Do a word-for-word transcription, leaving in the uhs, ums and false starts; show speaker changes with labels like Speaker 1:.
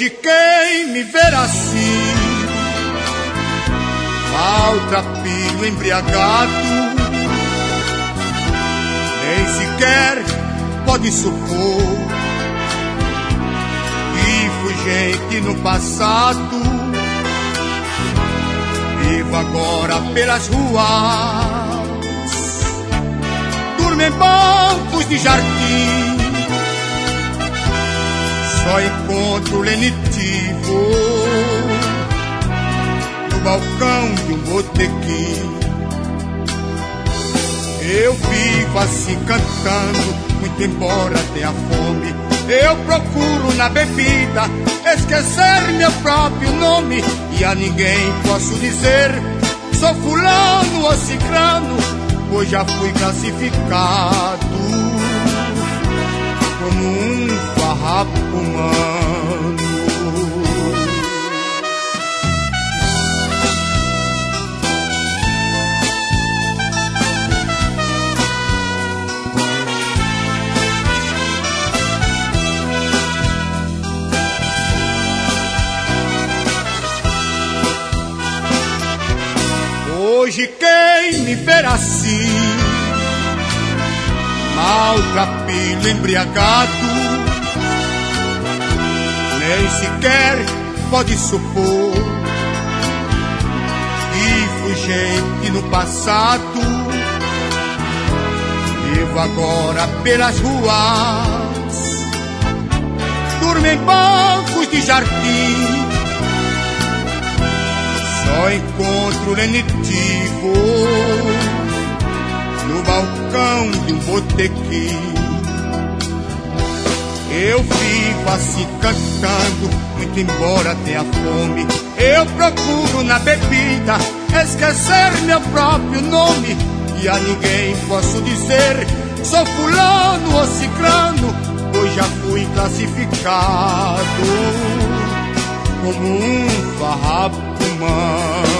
Speaker 1: Hoje quem me ver assim, maltrapilho embriagado, nem sequer pode supor que fui gente no passado. Vivo agora pelas ruas, durmo em bancos de jardim, só encontro lenitivo no balcão de um botequim. Eu vivo assim cantando, muito embora tenha fome. Eu procuro na bebida esquecer meu próprio nome, e a ninguém posso dizer sou fulano ou cicrano, pois já fui classificado como um farrapo humano. Hoje quem me ver assim, maltrapilho embriagado, nem sequer pode supor que fui gente no passado. Vivo agora pelas ruas, durmo em bancos de jardim, só encontro lenitivo no balcão de um botequim. Eu vivo assim cantando, muito embora tenha fome. Eu procuro na bebida esquecer meu próprio nome, e a ninguém posso dizer sou fulano ou cicrano, pois já fui classificado como um farrapo humano.